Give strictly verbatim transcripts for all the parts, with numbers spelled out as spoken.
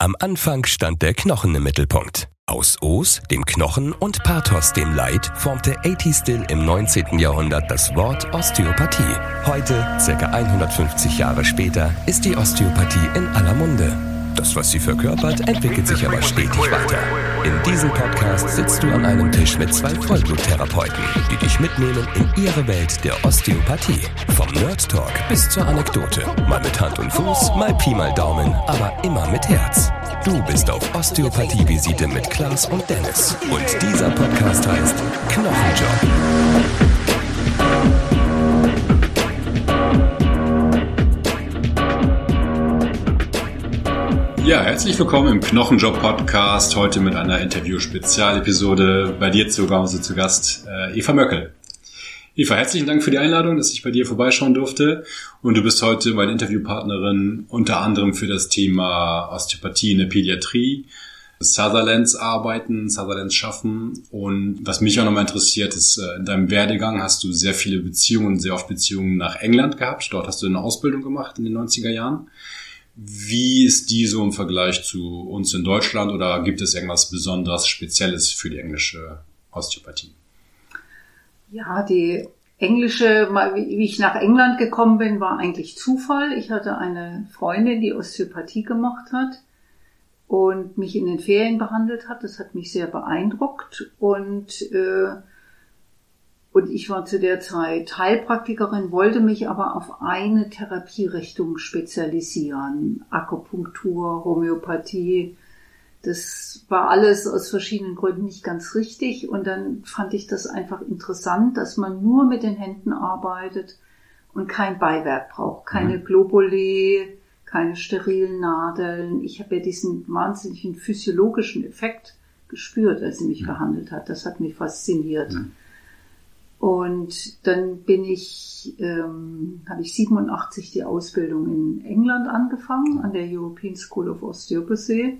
Am Anfang stand der Knochen im Mittelpunkt. Aus Os, dem Knochen, und Pathos, dem Leid, formte A T Still im neunzehnten Jahrhundert das Wort Osteopathie. Heute, ca. hundertfünfzig Jahre später, ist die Osteopathie in aller Munde. Das, was sie verkörpert, entwickelt sich aber stetig weiter. In diesem Podcast sitzt du an einem Tisch mit zwei Vollbluttherapeuten, die dich mitnehmen in ihre Welt der Osteopathie. Vom Nerd Talk bis zur Anekdote. Mal mit Hand und Fuß, mal Pi mal Daumen, aber immer mit Herz. Du bist auf Osteopathie-Visite mit Klaas und Dennis. Und dieser Podcast heißt Knochenjob. Ja, herzlich willkommen im Knochenjob-Podcast, heute mit einer Interview-Spezialepisode. Bei dir zu Hause zu Gast äh, Eva Möckel. Eva, herzlichen Dank für die Einladung, dass ich bei dir vorbeischauen durfte. Und du bist heute meine Interviewpartnerin unter anderem für das Thema Osteopathie in der Pädiatrie, Sutherlands arbeiten, Sutherlands schaffen. Und was mich auch nochmal interessiert, ist, in deinem Werdegang hast du sehr viele Beziehungen, sehr oft Beziehungen nach England gehabt. Dort hast du eine Ausbildung gemacht in den neunziger Jahren. Wie ist die so im Vergleich zu uns in Deutschland oder gibt es irgendwas Besonderes, Spezielles für die englische Osteopathie? Ja, die englische, wie ich nach England gekommen bin, war eigentlich Zufall. Ich hatte eine Freundin, die Osteopathie gemacht hat und mich in den Ferien behandelt hat. Das hat mich sehr beeindruckt und äh, Und ich war zu der Zeit Heilpraktikerin, wollte mich aber auf eine Therapierichtung spezialisieren. Akupunktur, Homöopathie. Das war alles aus verschiedenen Gründen nicht ganz richtig. Und dann fand ich das einfach interessant, dass man nur mit den Händen arbeitet und kein Beiwerk braucht. Keine mhm. Globuli, keine sterilen Nadeln. Ich habe ja diesen wahnsinnigen physiologischen Effekt gespürt, als sie mich mhm. behandelt hat. Das hat mich fasziniert. Mhm. Und dann bin ich, ähm, habe ich siebenundachtzig die Ausbildung in England angefangen, an der European School of Osteopathy.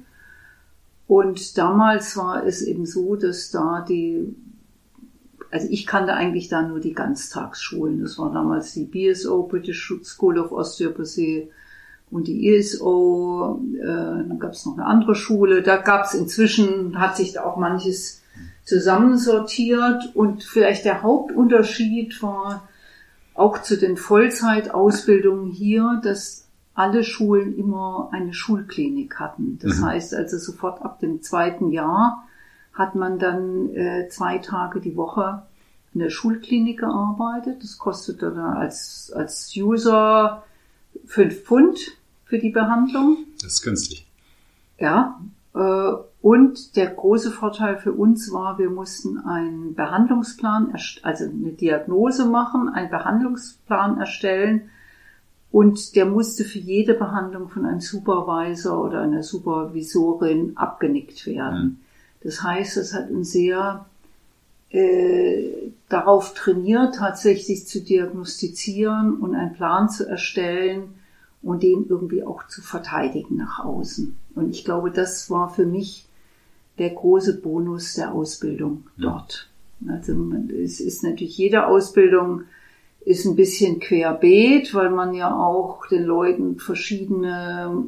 Und damals war es eben so, dass da die, also ich kannte eigentlich da nur die Ganztagsschulen. Das war damals die B S O, British School of Osteopathy, und die E S O. Äh, dann gab es noch eine andere Schule. Da gab es inzwischen, hat sich da auch manches zusammensortiert, und vielleicht der Hauptunterschied war auch zu den Vollzeitausbildungen hier, dass alle Schulen immer eine Schulklinik hatten. Das mhm. heißt also sofort ab dem zweiten Jahr hat man dann äh, zwei Tage die Woche in der Schulklinik gearbeitet. Das kostete dann als, als User fünf Pfund für die Behandlung. Das ist günstig. Ja, äh, Und der große Vorteil für uns war, wir mussten einen Behandlungsplan, also eine Diagnose machen, einen Behandlungsplan erstellen, und der musste für jede Behandlung von einem Supervisor oder einer Supervisorin abgenickt werden. Das heißt, es hat uns sehr äh, darauf trainiert, tatsächlich zu diagnostizieren und einen Plan zu erstellen und den irgendwie auch zu verteidigen nach außen. Und ich glaube, das war für mich der große Bonus der Ausbildung dort. Also es ist natürlich, jede Ausbildung ist ein bisschen querbeet, weil man ja auch den Leuten verschiedene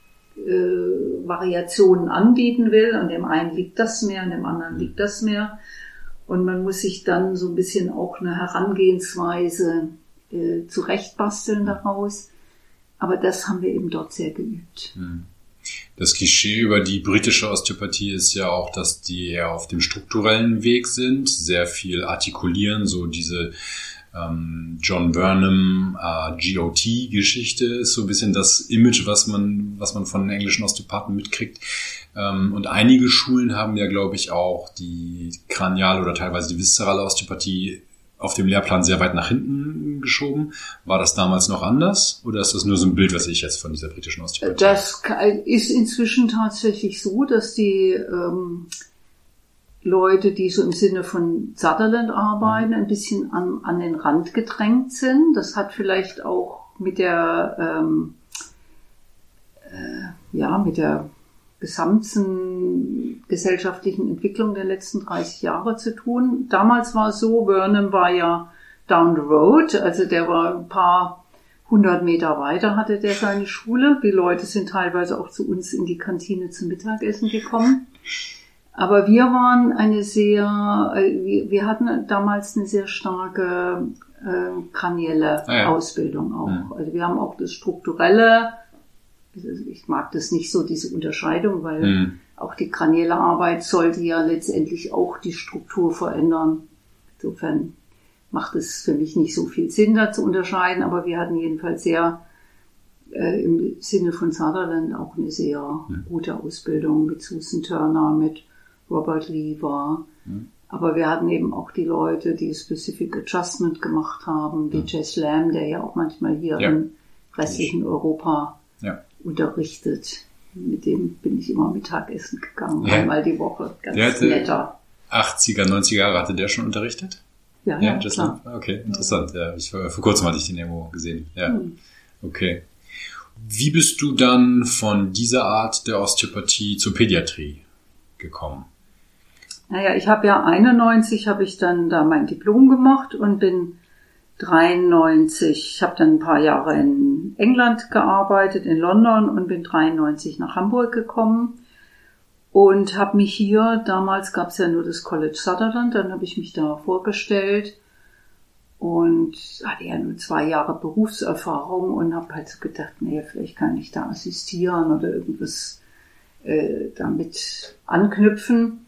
äh, Variationen anbieten will. An dem einen liegt das mehr, an dem anderen liegt das mehr. Und man muss sich dann so ein bisschen auch eine Herangehensweise äh, zurechtbasteln daraus. Aber das haben wir eben dort sehr geübt. Hm. Das Klischee über die britische Osteopathie ist ja auch, dass die eher auf dem strukturellen Weg sind, sehr viel artikulieren, so diese ähm, John Burnham äh, G O T-Geschichte ist so ein bisschen das Image, was man was man von den englischen Osteopathen mitkriegt. Ähm, und einige Schulen haben ja, glaube ich, auch die kraniale oder teilweise die viszerale Osteopathie auf dem Lehrplan sehr weit nach hinten geschoben. War das damals noch anders? Oder ist das nur so ein Bild, was ich jetzt von dieser britischen Osteopathie habe? Das ist inzwischen tatsächlich so, dass die ähm, Leute, die so im Sinne von Sutherland arbeiten, ein bisschen an, an den Rand gedrängt sind. Das hat vielleicht auch mit der, ähm, äh, ja, mit der gesamten gesellschaftlichen Entwicklung der letzten dreißig Jahre zu tun. Damals war es so, Burnham war ja down the road, also der war ein paar hundert Meter weiter hatte der seine Schule. Die Leute sind teilweise auch zu uns in die Kantine zum Mittagessen gekommen. Aber wir waren eine sehr, wir, wir hatten damals eine sehr starke äh, kranielle ah, ja. Ausbildung auch. Ja. Also wir haben auch das Strukturelle, ich mag das nicht so, diese Unterscheidung, weil mhm. auch die kranielle Arbeit sollte ja letztendlich auch die Struktur verändern. Insofern macht es für mich nicht so viel Sinn, da zu unterscheiden, aber wir hatten jedenfalls sehr äh, im Sinne von Sutherland auch eine sehr mhm. gute Ausbildung mit Susan Turner, mit Robert Lever. Mhm. Aber wir hatten eben auch die Leute, die Specific Adjustment gemacht haben, wie mhm. Jess Lamb, der ja auch manchmal hier ja. im restlichen Europa ja. unterrichtet. Mit dem bin ich immer Mittagessen gegangen, ja. einmal die Woche. Ganz der hatte netter. achtziger, neunziger Jahre hatte der schon unterrichtet? Ja, ja, ja Jess Lamb. Okay, interessant. Ja, ich, vor kurzem hatte ich den irgendwo gesehen. Ja, mhm. okay. Wie bist du dann von dieser Art der Osteopathie zur Pädiatrie gekommen? Naja, ich habe ja einundneunzig habe ich dann da mein Diplom gemacht und bin dreiundneunzig, ich habe dann ein paar Jahre in England gearbeitet, in London und bin dreiundneunzig nach Hamburg gekommen und habe mich hier, damals gab es ja nur das College Sutherland, dann habe ich mich da vorgestellt und hatte ja nur zwei Jahre Berufserfahrung und habe halt so gedacht, nee, vielleicht kann ich da assistieren oder irgendwas äh, damit anknüpfen.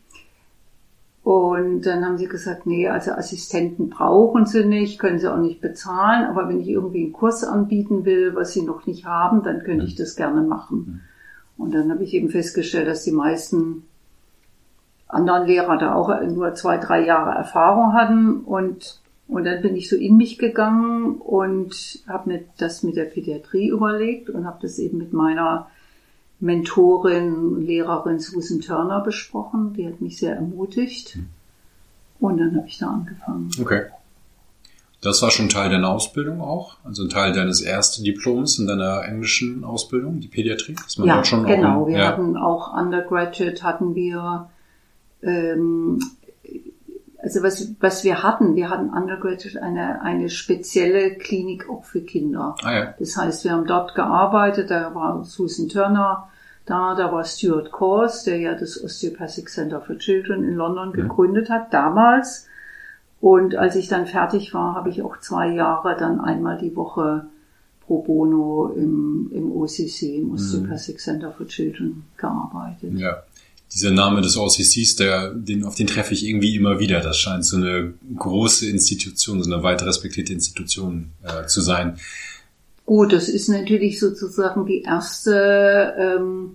Und dann haben sie gesagt, nee, also Assistenten brauchen sie nicht, können sie auch nicht bezahlen, aber wenn ich irgendwie einen Kurs anbieten will, was sie noch nicht haben, dann könnte ich das gerne machen. Und dann habe ich eben festgestellt, dass die meisten anderen Lehrer da auch nur zwei, drei Jahre Erfahrung hatten und und dann bin ich so in mich gegangen und habe mir das mit der Pädiatrie überlegt und habe das eben mit meiner Mentorin, Lehrerin Susan Turner besprochen. Die hat mich sehr ermutigt. Und dann habe ich da angefangen. Okay. Das war schon Teil deiner Ausbildung auch? Also ein Teil deines ersten Diploms in deiner englischen Ausbildung, die Pädiatrie? Dass man ja, dort schon genau. Auch, wir ja. hatten auch Undergraduate, hatten wir, ähm, also was, was wir hatten, wir hatten Undergraduate eine, eine spezielle Klinik auch für Kinder. Ah, ja. Das heißt, wir haben dort gearbeitet, da war Susan Turner da, da war Stuart Kors, der ja das Osteopathic Center for Children in London ja. gegründet hat, damals. Und als ich dann fertig war, habe ich auch zwei Jahre dann einmal die Woche pro bono im, im O C C, im Osteopathic mhm. Center for Children, gearbeitet. Ja. Dieser Name des O C Cs, der, den, auf den treffe ich irgendwie immer wieder. Das scheint so eine große Institution, so eine weit respektierte Institution äh, zu sein. Gut, das ist natürlich sozusagen die erste, ähm,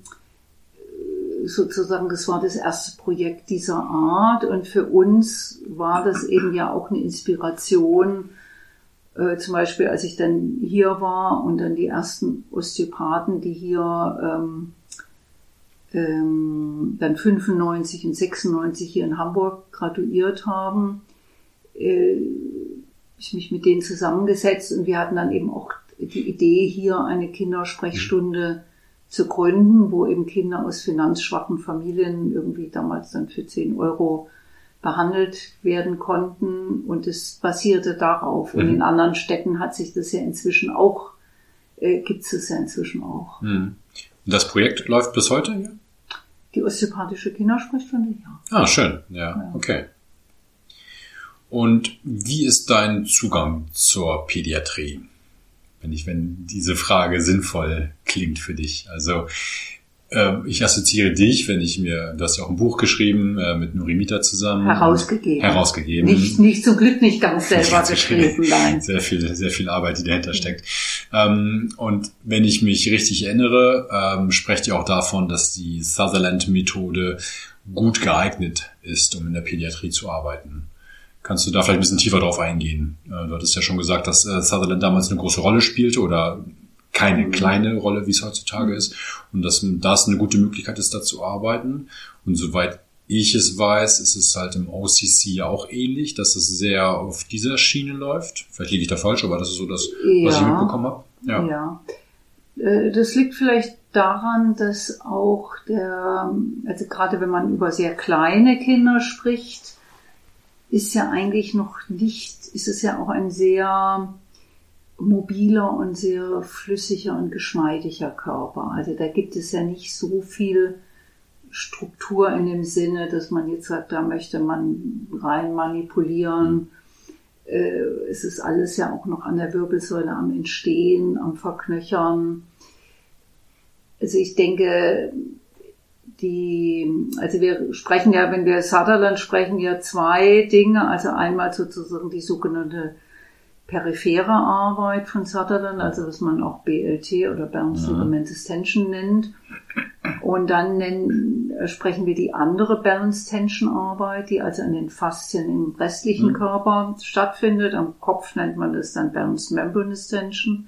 sozusagen, das war das erste Projekt dieser Art. Und für uns war das eben ja auch eine Inspiration, äh, zum Beispiel, als ich dann hier war und dann die ersten Osteopathen, die hier ähm, ähm, dann fünfundneunzig und sechsundneunzig hier in Hamburg graduiert haben, äh, ich mich mit denen zusammengesetzt und wir hatten dann eben auch die Idee, hier eine Kindersprechstunde zu gründen, wo eben Kinder aus finanzschwachen Familien irgendwie damals dann für zehn Euro behandelt werden konnten und es basierte darauf. Mhm. Und in anderen Städten hat sich das ja inzwischen auch, äh, gibt es das ja inzwischen auch. Mhm. Und das Projekt läuft bis heute hier? Die osteopathische Kindersprechstunde, ja. Ah, schön. Ja, ja, okay. Und wie ist dein Zugang zur Pädiatrie? Wenn ich, wenn diese Frage sinnvoll klingt für dich. Also äh, ich assoziiere dich, wenn ich mir, du hast ja auch ein Buch geschrieben äh, mit Nurimita zusammen. Herausgegeben. Herausgegeben. Nicht, nicht zum Glück nicht ganz selber geschrieben, nein. Sehr viel, sehr viel Arbeit, die dahinter steckt. Ähm, und wenn ich mich richtig erinnere, ähm, sprecht ihr auch davon, dass die Sutherland-Methode gut geeignet ist, um in der Pädiatrie zu arbeiten. Kannst du da vielleicht ein bisschen tiefer drauf eingehen? Du hattest ja schon gesagt, dass Sutherland damals eine große Rolle spielte oder keine kleine Rolle, wie es heutzutage ist. Und dass das eine gute Möglichkeit ist, da zu arbeiten. Und soweit ich es weiß, ist es halt im O C C ja auch ähnlich, dass es sehr auf dieser Schiene läuft. Vielleicht liege ich da falsch, aber das ist so das, ja, was ich mitbekommen habe. Ja. ja. Das liegt vielleicht daran, dass auch der, also gerade wenn man über sehr kleine Kinder spricht, ist ja eigentlich noch nicht, ist es ja auch ein sehr mobiler und sehr flüssiger und geschmeidiger Körper. Also da gibt es ja nicht so viel Struktur in dem Sinne, dass man jetzt sagt, da möchte man rein manipulieren. Äh, es ist alles ja auch noch an der Wirbelsäule am Entstehen, am Verknöchern. Also ich denke, die, also wir sprechen ja, wenn wir Sutherland sprechen, ja zwei Dinge. Also einmal sozusagen die sogenannte periphere Arbeit von Sutherland, also was man auch B L T oder Balanced Ligamentous Tension nennt. Und dann nennen, sprechen wir die andere Balanced Tension Arbeit, die also an den Faszien im restlichen mhm. Körper stattfindet. Am Kopf nennt man das dann Balanced Membranous Tension.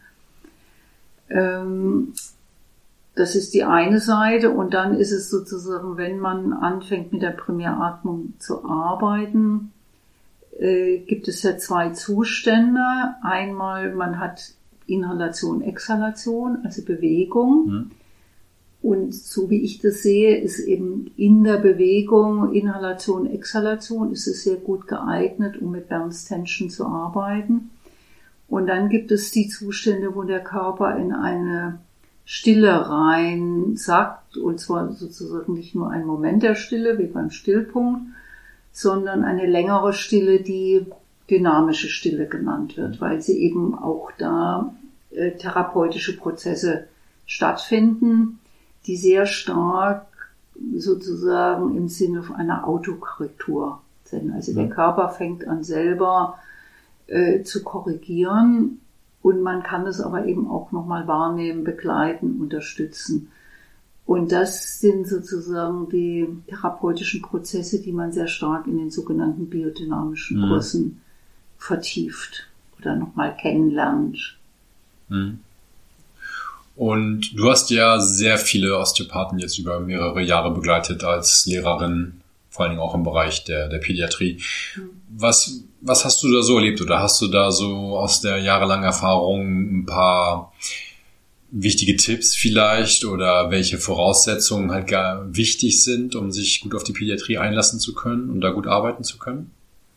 Ähm, das ist die eine Seite. Und dann ist es sozusagen, wenn man anfängt mit der Primäratmung zu arbeiten, äh, gibt es ja zwei Zustände. Einmal, man hat Inhalation, Exhalation, also Bewegung. Mhm. Und so wie ich das sehe, ist eben in der Bewegung, Inhalation, Exhalation, ist es sehr gut geeignet, um mit Balanced Tension zu arbeiten. Und dann gibt es die Zustände, wo der Körper in eine Stille rein sackt, und zwar sozusagen nicht nur ein Moment der Stille, wie beim Stillpunkt, sondern eine längere Stille, die dynamische Stille genannt wird, weil sie eben auch da äh, therapeutische Prozesse stattfinden, die sehr stark sozusagen im Sinne einer Autokorrektur sind. Also der Körper fängt an selber äh, zu korrigieren, und man kann es aber eben auch nochmal wahrnehmen, begleiten, unterstützen. Und das sind sozusagen die therapeutischen Prozesse, die man sehr stark in den sogenannten biodynamischen mhm. Kursen vertieft oder nochmal kennenlernt. Mhm. Und du hast ja sehr viele Osteopathen jetzt über mehrere Jahre begleitet als Lehrerin, vor allen Dingen auch im Bereich der, der Pädiatrie. Was, was hast du da so erlebt, oder hast du da so aus der jahrelangen Erfahrung ein paar wichtige Tipps vielleicht, oder welche Voraussetzungen halt gar wichtig sind, um sich gut auf die Pädiatrie einlassen zu können und da gut arbeiten zu können?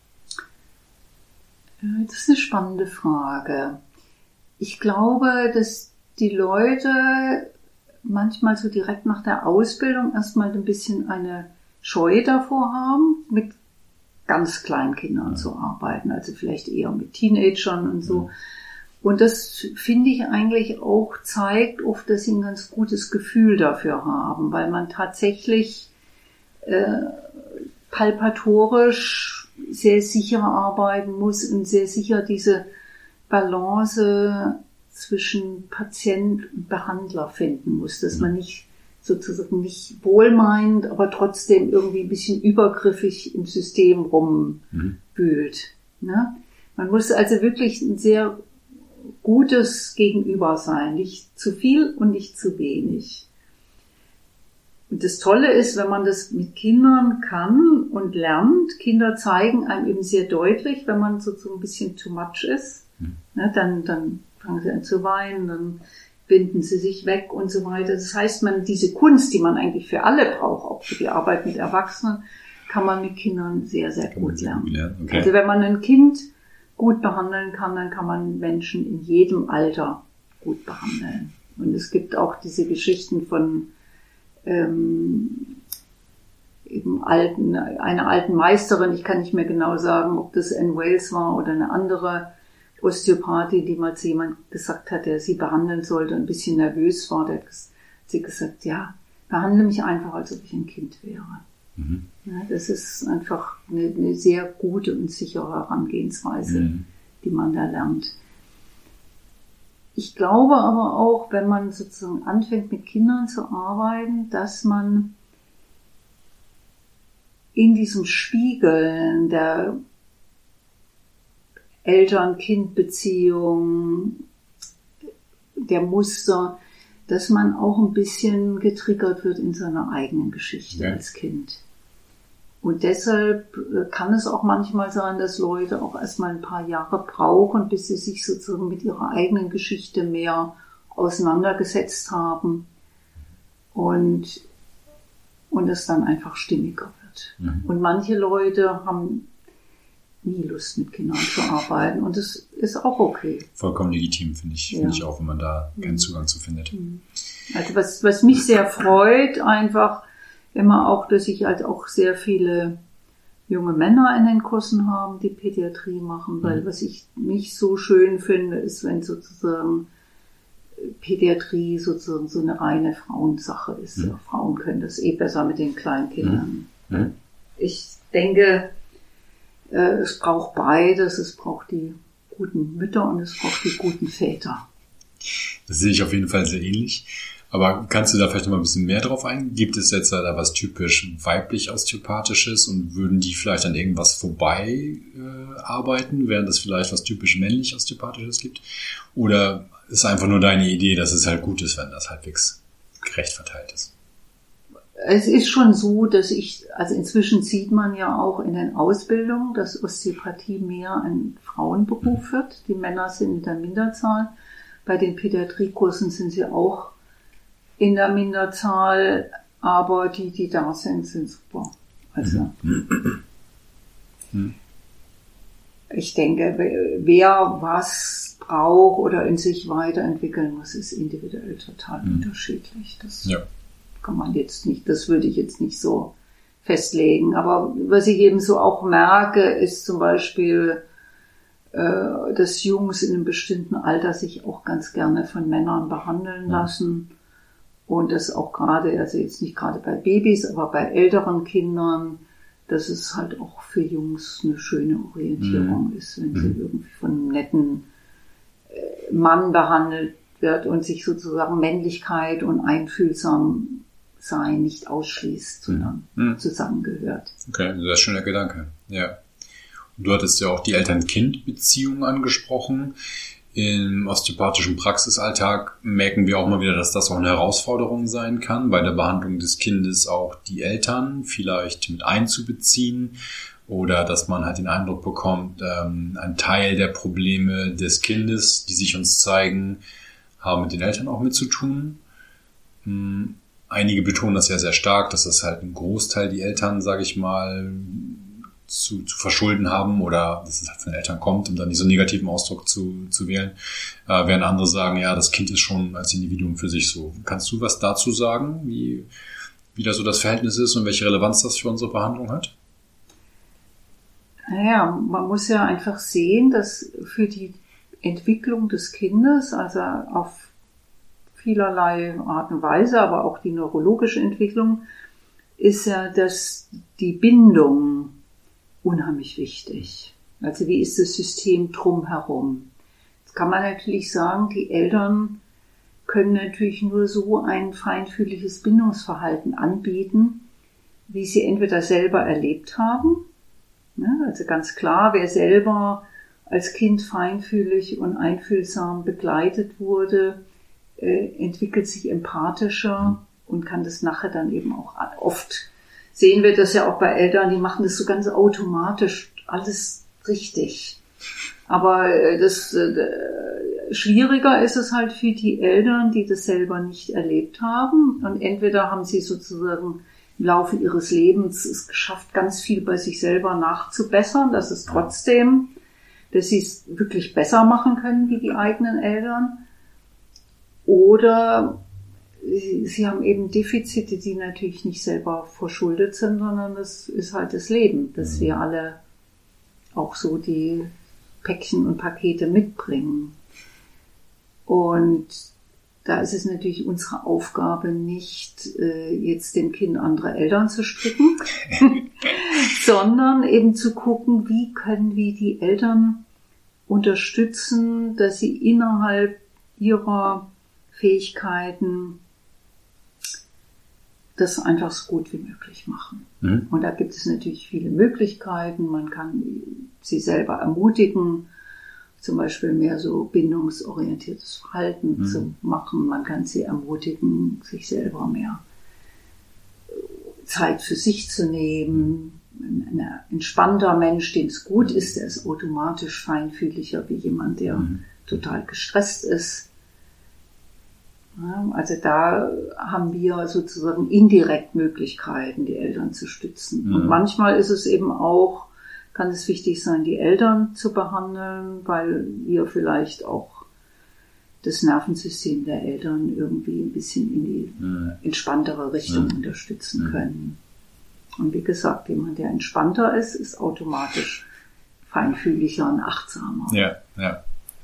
Das ist eine spannende Frage. Ich glaube, dass die Leute manchmal so direkt nach der Ausbildung erstmal ein bisschen eine Scheu davor haben, mit ganz kleinen Kindern zu arbeiten, also vielleicht eher mit Teenagern und so. Und das finde ich eigentlich auch zeigt oft, dass sie ein ganz gutes Gefühl dafür haben, weil man tatsächlich äh, palpatorisch sehr sicher arbeiten muss und sehr sicher diese Balance zwischen Patient und Behandler finden muss, dass man nicht sozusagen nicht wohlmeint, aber trotzdem irgendwie ein bisschen übergriffig im System rumwühlt. Mhm. Ne? Man muss also wirklich ein sehr gutes Gegenüber sein, nicht zu viel und nicht zu wenig. Und das Tolle ist, wenn man das mit Kindern kann und lernt, Kinder zeigen einem eben sehr deutlich, wenn man so, so ein bisschen too much ist, mhm. ne, dann, dann fangen sie an zu weinen, dann binden sie sich weg und so weiter. Das heißt, man diese Kunst, die man eigentlich für alle braucht, auch für die Arbeit mit Erwachsenen, kann man mit Kindern sehr, sehr kann gut lernen. Ja, okay. Also wenn man ein Kind gut behandeln kann, dann kann man Menschen in jedem Alter gut behandeln. Und es gibt auch diese Geschichten von ähm, eben alten, einer alten Meisterin, ich kann nicht mehr genau sagen, ob das Anne Wales war oder eine andere Osteopathin, die mal zu jemand gesagt hat, der sie behandeln sollte, ein bisschen nervös war, der hat sie gesagt, ja, behandle mich einfach, als ob ich ein Kind wäre. Mhm. Ja, das ist einfach eine, eine sehr gute und sichere Herangehensweise, mhm. die man da lernt. Ich glaube aber auch, wenn man sozusagen anfängt, mit Kindern zu arbeiten, dass man in diesem Spiegeln der Eltern-Kind-Beziehung, der Muster, dass man auch ein bisschen getriggert wird in seiner eigenen Geschichte ja. als Kind. Und deshalb kann es auch manchmal sein, dass Leute auch erstmal ein paar Jahre brauchen, bis sie sich sozusagen mit ihrer eigenen Geschichte mehr auseinandergesetzt haben und, und es dann einfach stimmiger wird. Mhm. Und manche Leute haben nie Lust, mit Kindern zu arbeiten. Und das ist auch okay. Vollkommen legitim, finde ich, ja. finde ich auch, wenn man da keinen Zugang zu findet. Also was, was mich sehr freut, einfach immer auch, dass ich halt auch sehr viele junge Männer in den Kursen haben, die Pädiatrie machen, weil mhm. was ich nicht so schön finde, ist, wenn sozusagen Pädiatrie sozusagen so eine reine Frauensache ist. Mhm. Ja, Frauen können das eh besser mit den Kleinkindern. Mhm. Mhm. Ich denke, äh, es braucht beides. Es braucht die guten Mütter und es braucht die guten Väter. Das sehe ich auf jeden Fall sehr ähnlich. Aber kannst du da vielleicht noch mal ein bisschen mehr drauf eingehen? Gibt es jetzt da was typisch weiblich Osteopathisches und würden die vielleicht an irgendwas vorbei äh, arbeiten, während es vielleicht was typisch männlich Osteopathisches gibt? Oder ist einfach nur deine Idee, dass es halt gut ist, wenn das halbwegs gerecht verteilt ist? Es ist schon so, dass ich, also inzwischen sieht man ja auch in den Ausbildungen, dass Osteopathie mehr ein Frauenberuf wird. Die Männer sind in der Minderzahl. Bei den Pädiatriekursen sind sie auch in der Minderzahl, aber die, die da sind, sind super. Also, mhm. ich denke, wer was braucht oder in sich weiterentwickeln muss, ist individuell total mhm. unterschiedlich. Das ja. kann man jetzt nicht, das würde ich jetzt nicht so festlegen. Aber was ich eben so auch merke, ist zum Beispiel, äh, dass Jungs in einem bestimmten Alter sich auch ganz gerne von Männern behandeln mhm. lassen. Und das auch gerade, also jetzt nicht gerade bei Babys, aber bei älteren Kindern, dass es halt auch für Jungs eine schöne Orientierung mhm. ist, wenn mhm. sie irgendwie von einem netten Mann behandelt wird und sich sozusagen Männlichkeit und einfühlsam sein nicht ausschließt, sondern mhm. zusammengehört. Okay, sehr schöner Gedanke. Ja. Und du hattest ja auch die Eltern-Kind-Beziehung angesprochen. Im osteopathischen Praxisalltag merken wir auch mal wieder, dass das auch eine Herausforderung sein kann, bei der Behandlung des Kindes auch die Eltern vielleicht mit einzubeziehen oder dass man halt den Eindruck bekommt, ähm, ein Teil der Probleme des Kindes, die sich uns zeigen, haben mit den Eltern auch mit zu tun. Hm, einige betonen das ja sehr stark, dass das halt ein Großteil die Eltern, sage ich mal, Zu, zu verschulden haben oder dass es halt von den Eltern kommt, um dann diesen negativen Ausdruck zu, zu wählen, äh, während andere sagen, ja, das Kind ist schon als Individuum für sich so. Kannst du was dazu sagen, wie, wie da so das Verhältnis ist und welche Relevanz das für unsere Behandlung hat? Naja, man muss ja einfach sehen, dass für die Entwicklung des Kindes, also auf vielerlei Art und Weise, aber auch die neurologische Entwicklung, ist ja, dass die Bindung unheimlich wichtig. Also wie ist das System drumherum? Jetzt kann man natürlich sagen, die Eltern können natürlich nur so ein feinfühliges Bindungsverhalten anbieten, wie sie entweder selber erlebt haben. Ja, also ganz klar, wer selber als Kind feinfühlig und einfühlsam begleitet wurde, äh, entwickelt sich empathischer und kann das nachher dann eben auch oft sehen wir das ja auch bei Eltern, die machen das so ganz automatisch, alles richtig. Aber das äh, schwieriger ist es halt für die Eltern, die das selber nicht erlebt haben. Und entweder haben sie sozusagen im Laufe ihres Lebens es geschafft, ganz viel bei sich selber nachzubessern, dass es trotzdem, dass sie es wirklich besser machen können wie die eigenen Eltern. Oder sie haben eben Defizite, die natürlich nicht selber verschuldet sind, sondern das ist halt das Leben, dass wir alle auch so die Päckchen und Pakete mitbringen. Und da ist es natürlich unsere Aufgabe, nicht äh, jetzt dem Kind andere Eltern zu stricken, sondern eben zu gucken, wie können wir die Eltern unterstützen, dass sie innerhalb ihrer Fähigkeiten das einfach so gut wie möglich machen. Mhm. Und da gibt es natürlich viele Möglichkeiten. Man kann sie selber ermutigen, zum Beispiel mehr so bindungsorientiertes Verhalten mhm. zu machen. Man kann sie ermutigen, sich selber mehr Zeit für sich zu nehmen. Ein entspannter Mensch, dem es gut ist, der ist automatisch feinfühliger wie jemand, der mhm. total gestresst ist. Also da haben wir sozusagen indirekt Möglichkeiten, die Eltern zu stützen. Mhm. Und manchmal ist es eben auch kann es wichtig sein, die Eltern zu behandeln, weil wir vielleicht auch das Nervensystem der Eltern irgendwie ein bisschen in die mhm. entspanntere Richtung mhm. unterstützen mhm. können. Und wie gesagt, jemand, der entspannter ist, ist automatisch feinfühliger und achtsamer. Ja, ja.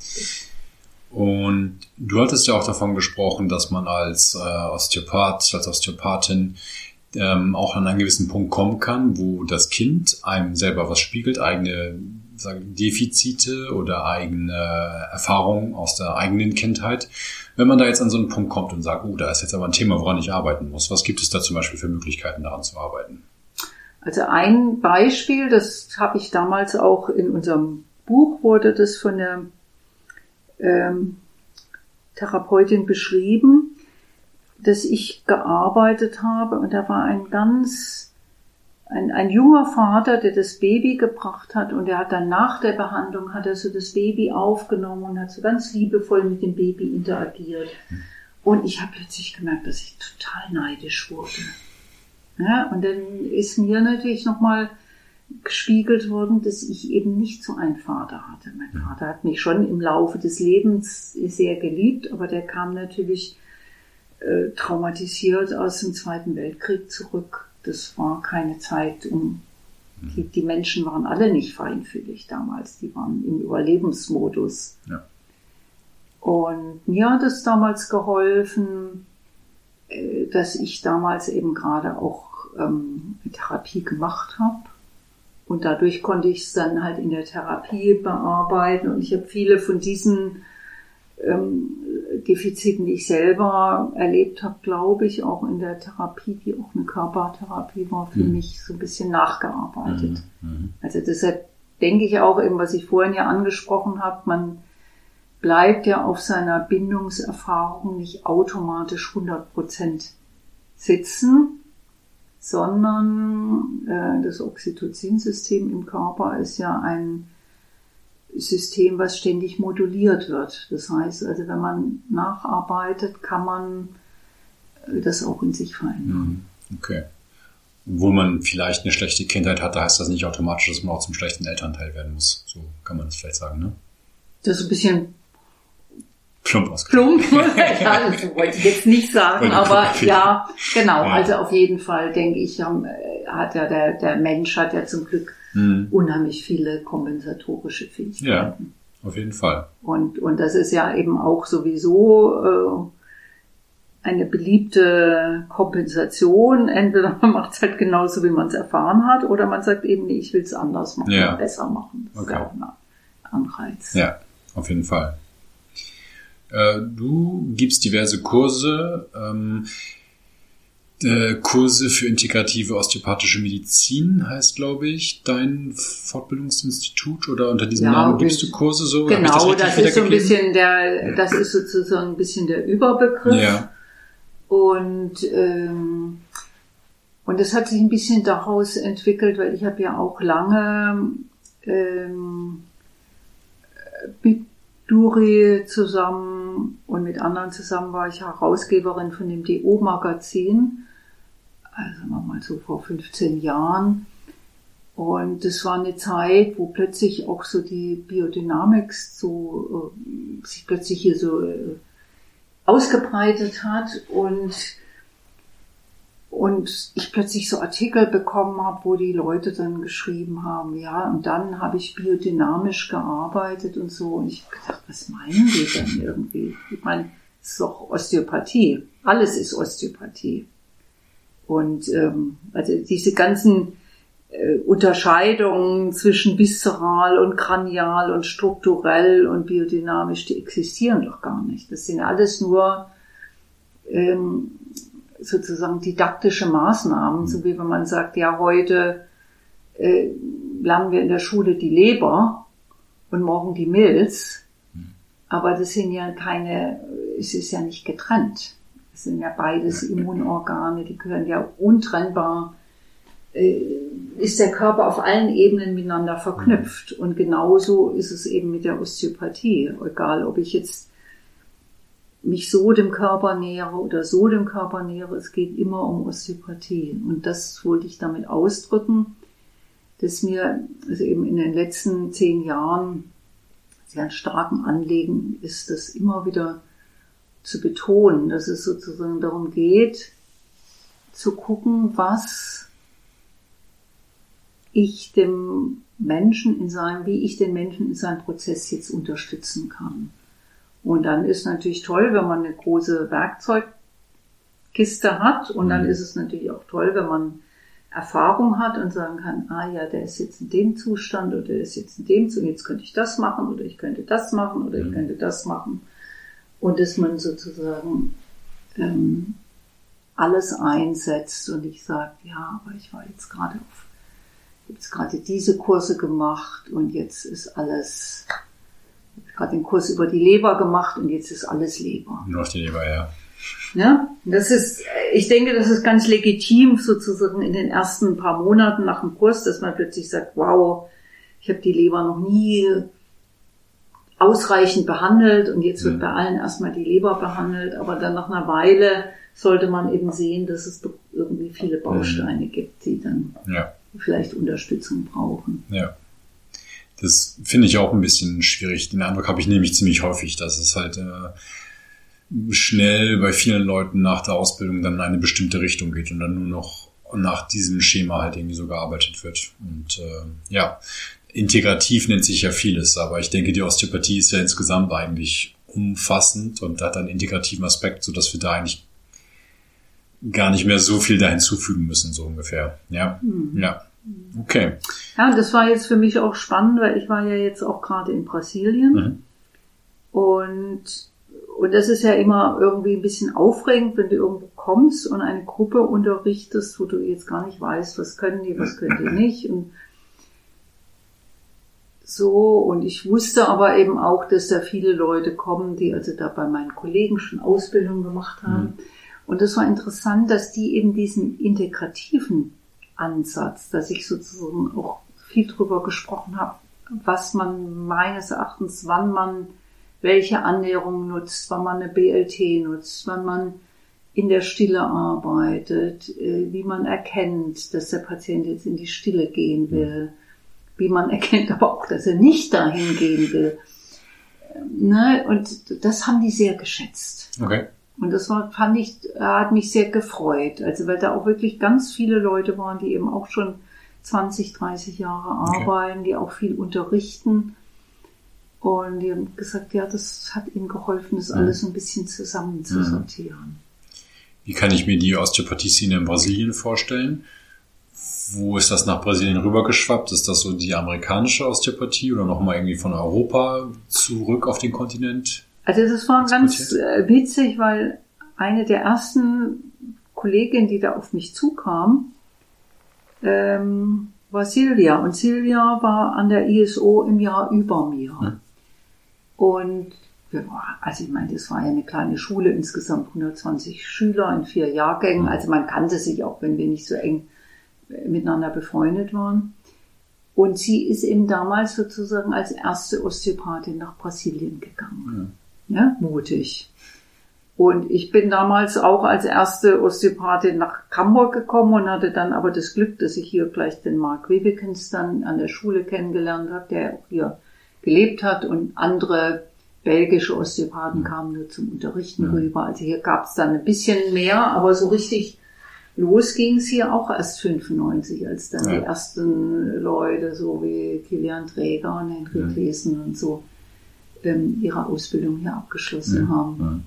Und du hattest ja auch davon gesprochen, dass man als äh, Osteopath, als Osteopathin ähm, auch an einen gewissen Punkt kommen kann, wo das Kind einem selber was spiegelt, eigene sagen, Defizite oder eigene Erfahrungen aus der eigenen Kindheit. Wenn man da jetzt an so einen Punkt kommt und sagt, oh, da ist jetzt aber ein Thema, woran ich arbeiten muss, was gibt es da zum Beispiel für Möglichkeiten, daran zu arbeiten? Also ein Beispiel, das habe ich damals auch in unserem Buch, wurde das von der ähm, Therapeutin beschrieben, dass ich gearbeitet habe und da war ein ganz, ein, ein junger Vater, der das Baby gebracht hat und der hat dann nach der Behandlung, hat er so das Baby aufgenommen und hat so ganz liebevoll mit dem Baby interagiert. Und ich habe plötzlich gemerkt, dass ich total neidisch wurde. Ja, und dann ist mir natürlich nochmal gespiegelt worden, dass ich eben nicht so einen Vater hatte. Mein Vater hat mich schon im Laufe des Lebens sehr geliebt, aber der kam natürlich äh, traumatisiert aus dem Zweiten Weltkrieg zurück. Das war keine Zeit, um die, die Menschen waren alle nicht feinfühlig damals, die waren im Überlebensmodus. Ja. Und mir hat es damals geholfen, äh, dass ich damals eben gerade auch ähm, Therapie gemacht habe. Und dadurch konnte ich es dann halt in der Therapie bearbeiten. Und ich habe viele von diesen ähm, Defiziten, die ich selber erlebt habe, glaube ich, auch in der Therapie, die auch eine Körpertherapie war, für mhm. mich so ein bisschen nachgearbeitet. Mhm. Also deshalb denke ich auch eben, was ich vorhin ja angesprochen habe, man bleibt ja auf seiner Bindungserfahrung nicht automatisch hundert Prozent sitzen, sondern äh, das Oxytocin-System im Körper ist ja ein System, was ständig moduliert wird. Das heißt, also wenn man nacharbeitet, kann man das auch in sich verändern. Okay. Obwohl man vielleicht eine schlechte Kindheit hatte, heißt das nicht automatisch, dass man auch zum schlechten Elternteil werden muss. So kann man das vielleicht sagen, ne? Das ist ein bisschen plump ausgedrückt. Plump, ja, das wollte ich jetzt nicht sagen, aber ja, genau. Ja. Also auf jeden Fall denke ich, hat ja der, der Mensch hat ja zum Glück mhm. unheimlich viele kompensatorische Fähigkeiten. Ja, auf jeden Fall. Und, und das ist ja eben auch sowieso äh, eine beliebte Kompensation. Entweder man macht es halt genauso, wie man es erfahren hat, oder man sagt eben, nee, ich will es anders machen, ja. besser machen. Das okay. ist ja auch ein Anreiz. Ja, auf jeden Fall. Äh, du gibst diverse Kurse, ähm, äh, Kurse für integrative osteopathische Medizin heißt, glaube ich, dein Fortbildungsinstitut, oder unter diesem ja, Namen gibst du Kurse so? Genau, das, das ist so ein bisschen der, das ist sozusagen ein bisschen der Überbegriff. Ja. Und ähm, und das hat sich ein bisschen daraus entwickelt, weil ich habe ja auch lange ähm, mit Duri zusammen und mit anderen zusammen war ich Herausgeberin von dem D O-Magazin, also nochmal so vor fünfzehn Jahren. Und das war eine Zeit, wo plötzlich auch so die Biodynamik so, äh, sich plötzlich hier so äh, ausgebreitet hat und Und ich plötzlich so Artikel bekommen habe, wo die Leute dann geschrieben haben, ja, und dann habe ich biodynamisch gearbeitet und so. Und ich habe gedacht, was meinen die denn irgendwie? Ich meine, es ist doch Osteopathie. Alles ist Osteopathie. Und ähm, also diese ganzen äh, Unterscheidungen zwischen viszeral und kranial und strukturell und biodynamisch, die existieren doch gar nicht. Das sind alles nur ähm, sozusagen didaktische Maßnahmen, so wie wenn man sagt, ja, heute äh, lernen wir in der Schule die Leber und morgen die Milz, aber das sind ja keine, es ist ja nicht getrennt. Es sind ja beides Immunorgane, die gehören ja untrennbar, äh, ist der Körper auf allen Ebenen miteinander verknüpft. Und genauso ist es eben mit der Osteopathie, egal ob ich jetzt mich so dem Körper nähere oder so dem Körper nähere, es geht immer um Osteopathie. Und das wollte ich damit ausdrücken, das mir also eben in den letzten zehn Jahren sehr ein starken Anliegen ist, das immer wieder zu betonen, dass es sozusagen darum geht, zu gucken, was ich dem Menschen in seinem, wie ich den Menschen in seinem Prozess jetzt unterstützen kann. Und dann ist natürlich toll, wenn man eine große Werkzeugkiste hat, und dann ist es natürlich auch toll, wenn man Erfahrung hat und sagen kann, ah ja, der ist jetzt in dem Zustand oder der ist jetzt in dem Zustand, jetzt könnte ich das machen oder ich könnte das machen oder ich könnte das machen. Und dass man sozusagen ähm, alles einsetzt und ich sage, ja, aber ich war jetzt gerade auf, jetzt gerade diese Kurse gemacht und jetzt ist alles, ich habe gerade den Kurs über die Leber gemacht und jetzt ist alles Leber. Nur auf die Leber, ja. Ja, das ist, ich denke, das ist ganz legitim sozusagen in den ersten paar Monaten nach dem Kurs, dass man plötzlich sagt, wow, ich habe die Leber noch nie ausreichend behandelt und jetzt wird mhm. bei allen erstmal die Leber behandelt, aber dann nach einer Weile sollte man eben sehen, dass es doch irgendwie viele Bausteine mhm. gibt, die dann ja. vielleicht Unterstützung brauchen. Ja, das finde ich auch ein bisschen schwierig. Den Eindruck habe ich nämlich ziemlich häufig, dass es halt äh, schnell bei vielen Leuten nach der Ausbildung dann in eine bestimmte Richtung geht und dann nur noch nach diesem Schema halt irgendwie so gearbeitet wird. Und äh, ja, integrativ nennt sich ja vieles, aber ich denke, die Osteopathie ist ja insgesamt eigentlich umfassend und hat einen integrativen Aspekt, sodass wir da eigentlich gar nicht mehr so viel da hinzufügen müssen, so ungefähr. Ja, mhm. ja, okay. Ja, das war jetzt für mich auch spannend, weil ich war ja jetzt auch gerade in Brasilien mhm. und Und das ist ja immer irgendwie ein bisschen aufregend, wenn du irgendwo kommst und eine Gruppe unterrichtest, wo du jetzt gar nicht weißt, was können die, was können die nicht. Und so, und ich wusste aber eben auch, dass da viele Leute kommen, die also da bei meinen Kollegen schon Ausbildung gemacht haben. Mhm. Und das war interessant, dass die eben diesen integrativen Ansatz, dass ich sozusagen auch viel drüber gesprochen habe, was man meines Erachtens, wann man welche Annäherung nutzt, wann man eine B L T nutzt, wann man in der Stille arbeitet, wie man erkennt, dass der Patient jetzt in die Stille gehen will, wie man erkennt aber auch, dass er nicht dahin gehen will. Ne? Und das haben die sehr geschätzt. Okay. Und das war, fand ich, hat mich sehr gefreut. Also weil da auch wirklich ganz viele Leute waren, die eben auch schon zwanzig, dreißig Jahre arbeiten, okay. die auch viel unterrichten. Und die haben gesagt, ja, das hat ihnen geholfen, das alles so ein bisschen zusammen zu sortieren. Wie kann ich mir die Osteopathie-Szene in Brasilien vorstellen? Wo ist das nach Brasilien rübergeschwappt? Ist das so die amerikanische Osteopathie oder nochmal irgendwie von Europa zurück auf den Kontinent? Also das war ganz witzig, weil eine der ersten Kolleginnen, die da auf mich zukam, ähm, war Silvia. Und Silvia war an der I S O im Jahr über mir. Hm. Und also ich meine, das war ja eine kleine Schule, insgesamt hundertzwanzig Schüler in vier Jahrgängen. Also man kannte sich auch, wenn wir nicht so eng miteinander befreundet waren. Und sie ist eben damals sozusagen als erste Osteopathin nach Brasilien gegangen. Ja, ja mutig. Und ich bin damals auch als erste Osteopathin nach Hamburg gekommen und hatte dann aber das Glück, dass ich hier gleich den Mark Wivekens dann an der Schule kennengelernt habe, der auch hier gelebt hat, und andere belgische Osteopathen kamen nur zum Unterrichten ja. rüber. Also hier gab es dann ein bisschen mehr, aber so richtig los ging es hier auch erst fünfundneunzig, als dann ja. die ersten Leute, so wie Kilian Träger und Henry ja. Klesen und so, ähm, ihre Ausbildung hier abgeschlossen ja. haben. Ja.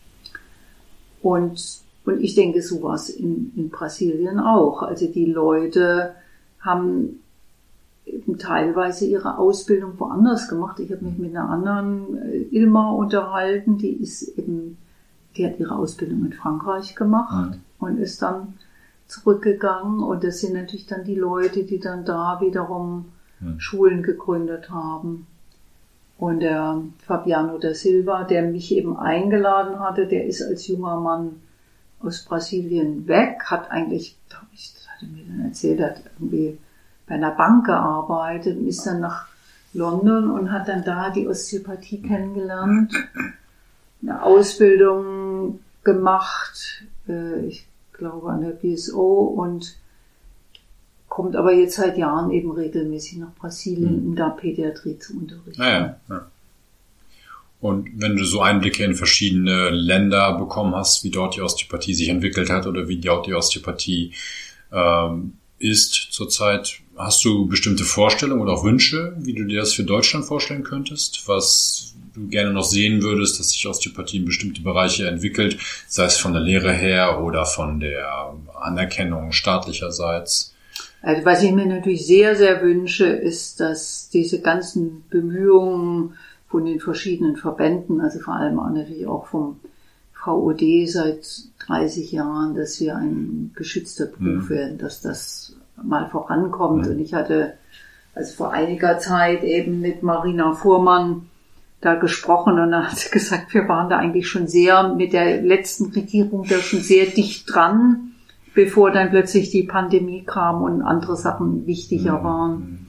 Und, und ich denke, so war es in, in Brasilien auch. Also die Leute haben eben teilweise ihre Ausbildung woanders gemacht. Ich habe mich mit einer anderen, äh, Ilma, unterhalten, die ist eben, die hat ihre Ausbildung in Frankreich gemacht ja. und ist dann zurückgegangen. Und das sind natürlich dann die Leute, die dann da wiederum ja. Schulen gegründet haben. Und der Fabiano da Silva, der mich eben eingeladen hatte, der ist als junger Mann aus Brasilien weg, hat eigentlich, glaube ich, das hat er mir dann erzählt, hat irgendwie bei einer Bank gearbeitet und ist dann nach London und hat dann da die Osteopathie kennengelernt, eine Ausbildung gemacht, ich glaube an der B S O, und kommt aber jetzt seit Jahren eben regelmäßig nach Brasilien, mhm. um da Pädiatrie zu unterrichten. Ah ja, ja. Und wenn du so Einblicke in verschiedene Länder bekommen hast, wie dort die Osteopathie sich entwickelt hat oder wie dort die Osteopathie ähm, ist zurzeit, hast du bestimmte Vorstellungen oder auch Wünsche, wie du dir das für Deutschland vorstellen könntest, was du gerne noch sehen würdest, dass sich Osteopathie in bestimmte Bereiche entwickelt, sei es von der Lehre her oder von der Anerkennung staatlicherseits? Also was ich mir natürlich sehr, sehr wünsche, ist, dass diese ganzen Bemühungen von den verschiedenen Verbänden, also vor allem auch natürlich auch vom V O D seit dreißig Jahren, dass wir ein geschützter Beruf mhm. werden, dass das mal vorankommt. Mhm. Und ich hatte also vor einiger Zeit eben mit Marina Fuhrmann da gesprochen und er hat gesagt, wir waren da eigentlich schon sehr mit der letzten Regierung da schon sehr dicht dran, bevor dann plötzlich die Pandemie kam und andere Sachen wichtiger waren.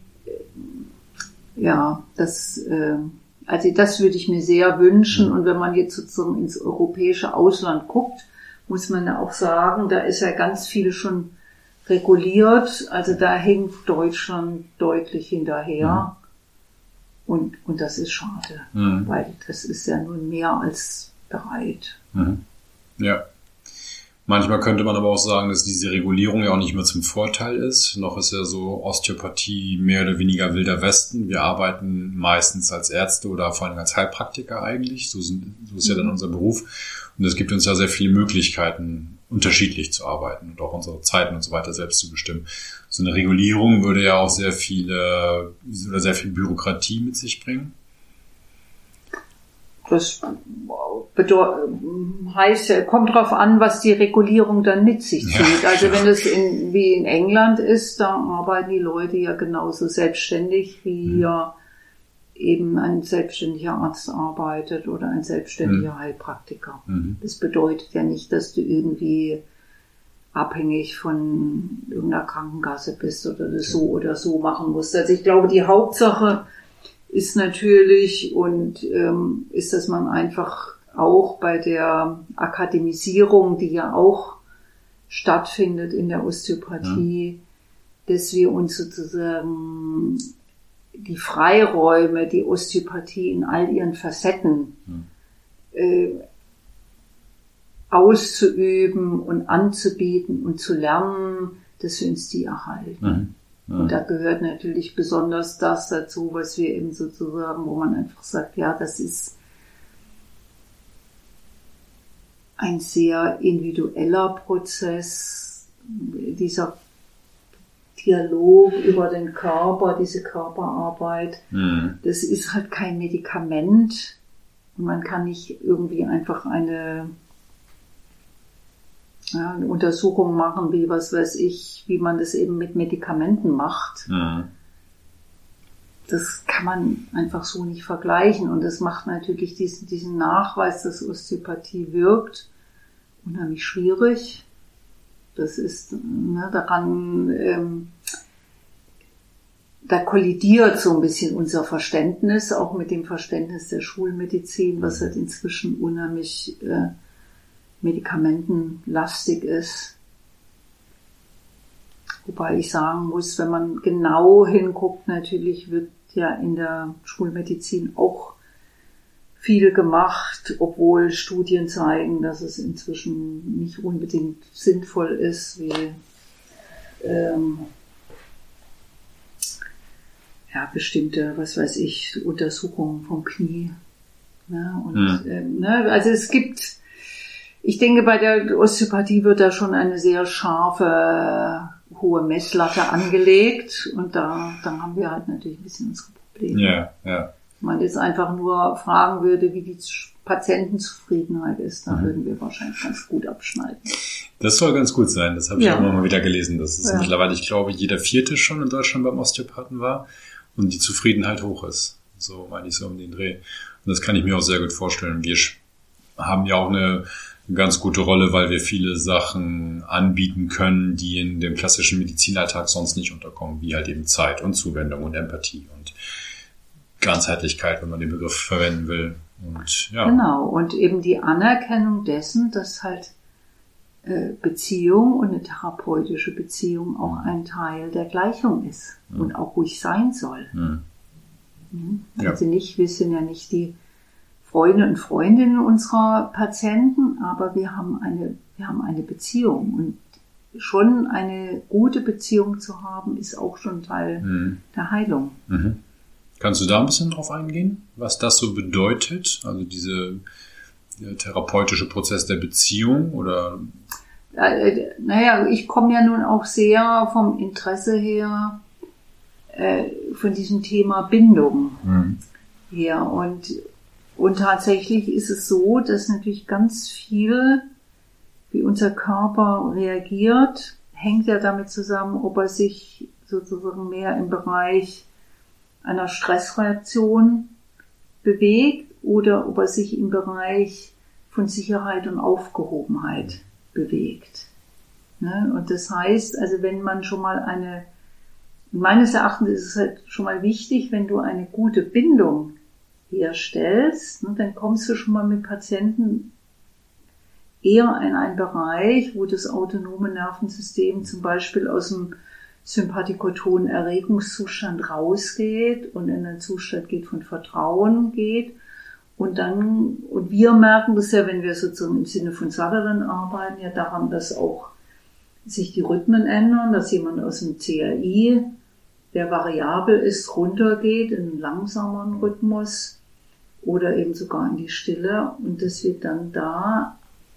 Ja, das, also das würde ich mir sehr wünschen. Und wenn man jetzt sozusagen ins europäische Ausland guckt, muss man ja auch sagen, da ist ja ganz viel schon reguliert. Also da hängt Deutschland deutlich hinterher. Und, und das ist schade, mhm. weil das ist ja nun mehr als bereit. Mhm. Ja. Manchmal könnte man aber auch sagen, dass diese Regulierung ja auch nicht mehr zum Vorteil ist. Noch ist ja so Osteopathie mehr oder weniger wilder Westen. Wir arbeiten meistens als Ärzte oder vor allem als Heilpraktiker eigentlich. So, sind, so ist ja dann unser Beruf. Und es gibt uns ja sehr viele Möglichkeiten, unterschiedlich zu arbeiten und auch unsere Zeiten und so weiter selbst zu bestimmen. So eine Regulierung würde ja auch sehr viele oder sehr viel Bürokratie mit sich bringen. Das bedeutet, heißt, kommt drauf an, was die Regulierung dann mit sich zieht. Ja, also wenn es in, wie in England ist, da arbeiten die Leute ja genauso selbstständig, wie mhm. ja eben ein selbstständiger Arzt arbeitet oder ein selbstständiger mhm. Heilpraktiker. Mhm. Das bedeutet ja nicht, dass du irgendwie abhängig von irgendeiner Krankenkasse bist oder das so oder so machen musst. Also ich glaube, die Hauptsache ist natürlich und ähm, ist, dass man einfach auch bei der Akademisierung, die ja auch stattfindet in der Osteopathie, ja. dass wir uns sozusagen die Freiräume, die Osteopathie in all ihren Facetten ja. äh, auszuüben und anzubieten und zu lernen, dass wir uns die erhalten. Mhm. Mhm. Und da gehört natürlich besonders das dazu, was wir eben sozusagen, wo man einfach sagt, ja, das ist ein sehr individueller Prozess, dieser Dialog über den Körper, diese Körperarbeit. Mhm. Das ist halt kein Medikament und man kann nicht irgendwie einfach eine Ja, eine Untersuchung machen, wie, was weiß ich, wie man das eben mit Medikamenten macht. Mhm. Das kann man einfach so nicht vergleichen. Und das macht natürlich diesen, diesen Nachweis, dass Osteopathie wirkt, unheimlich schwierig. Das ist, ne, daran, ähm, da kollidiert so ein bisschen unser Verständnis, auch mit dem Verständnis der Schulmedizin, was halt inzwischen unheimlich, äh, medikamentenlastig ist. Wobei ich sagen muss, wenn man genau hinguckt, natürlich wird ja in der Schulmedizin auch viel gemacht, obwohl Studien zeigen, dass es inzwischen nicht unbedingt sinnvoll ist, wie ähm, ja, bestimmte, was weiß ich, Untersuchungen vom Knie. Ne? Und, hm. ähm, ne? Also es gibt Ich denke, bei der Osteopathie wird da schon eine sehr scharfe, hohe Messlatte angelegt und da, dann haben wir halt natürlich ein bisschen unsere Probleme. Ja, ja. Wenn man jetzt einfach nur fragen würde, wie die Patientenzufriedenheit ist, dann mhm. würden wir wahrscheinlich ganz gut abschneiden. Das soll ganz gut sein, das habe ich ja. auch immer mal wieder gelesen, dass es ja. mittlerweile, ich glaube, jeder Vierte schon in Deutschland beim Osteopathen war und die Zufriedenheit hoch ist. So meine ich so um den Dreh. Und das kann ich mir auch sehr gut vorstellen. Wir haben ja auch eine ganz gute Rolle, weil wir viele Sachen anbieten können, die in dem klassischen Medizinalltag sonst nicht unterkommen, wie halt eben Zeit und Zuwendung und Empathie und Ganzheitlichkeit, wenn man den Begriff verwenden will. Und, ja. Genau, und eben die Anerkennung dessen, dass halt äh, Beziehung und eine therapeutische Beziehung auch ein Teil der Gleichung ist mhm. und auch ruhig sein soll. Mhm. Mhm. Also ja. nicht, wir sind ja nicht die Freunde und Freundinnen unserer Patienten, aber wir haben eine, wir haben eine Beziehung und schon eine gute Beziehung zu haben, ist auch schon Teil mhm. der Heilung. Mhm. Kannst du da ein bisschen drauf eingehen, was das so bedeutet? Also diese der therapeutische Prozess der Beziehung oder? Äh, naja, ich komme ja nun auch sehr vom Interesse her äh, von diesem Thema Bindung mhm. her und und tatsächlich ist es so, dass natürlich ganz viel, wie unser Körper reagiert, hängt ja damit zusammen, ob er sich sozusagen mehr im Bereich einer Stressreaktion bewegt oder ob er sich im Bereich von Sicherheit und Aufgehobenheit bewegt. Ne? Und das heißt, also wenn man schon mal eine, meines Erachtens ist es halt schon mal wichtig, wenn du eine gute Bindung herstellst, ne, dann kommst du schon mal mit Patienten eher in einen Bereich, wo das autonome Nervensystem zum Beispiel aus dem sympathikotonen Erregungszustand rausgeht und in einen Zustand geht von Vertrauen geht. Und dann, und wir merken das ja, wenn wir sozusagen im Sinne von Sutherland arbeiten, ja daran, dass auch sich die Rhythmen ändern, dass jemand aus dem C R I, der variabel ist, runtergeht in einen langsameren Rhythmus oder eben sogar in die Stille und dass wir dann da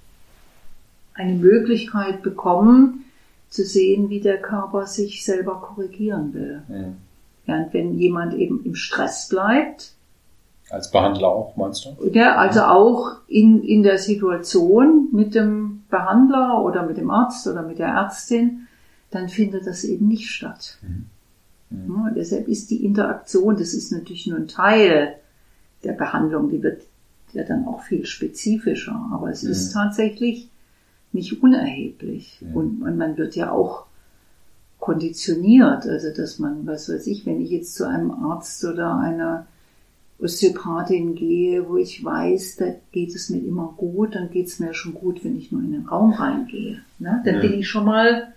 eine Möglichkeit bekommen, zu sehen, wie der Körper sich selber korrigieren will. Mhm. Ja, und wenn jemand eben im Stress bleibt, als Behandler auch, meinst du? Ja, also auch in, in der Situation mit dem Behandler oder mit dem Arzt oder mit der Ärztin, dann findet das eben nicht statt. Mhm. Mhm. Ja, deshalb ist die Interaktion, das ist natürlich nur ein Teil der Behandlung, die wird ja dann auch viel spezifischer, aber es mhm. ist tatsächlich nicht unerheblich. Mhm. Und, und man wird ja auch konditioniert, also dass man, was weiß ich, wenn ich jetzt zu einem Arzt oder einer Osteopathin gehe, wo ich weiß, da geht es mir immer gut, dann geht es mir schon gut, wenn ich nur in den Raum reingehe. Ne? Dann ja. bin ich schon mal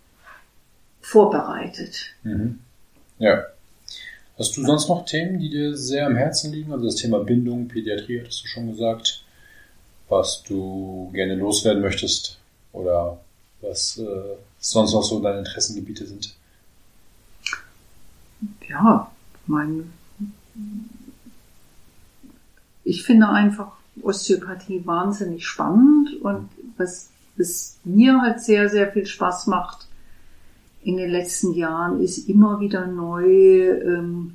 vorbereitet. Mhm. Ja. Hast du sonst noch Themen, die dir sehr am Herzen liegen? Also das Thema Bindung, Pädiatrie hattest du schon gesagt, was du gerne loswerden möchtest oder was äh, sonst noch so deine Interessengebiete sind? Ja, mein ich finde einfach Osteopathie wahnsinnig spannend und was, was mir halt sehr, sehr viel Spaß macht in den letzten Jahren, ist immer wieder neu ähm,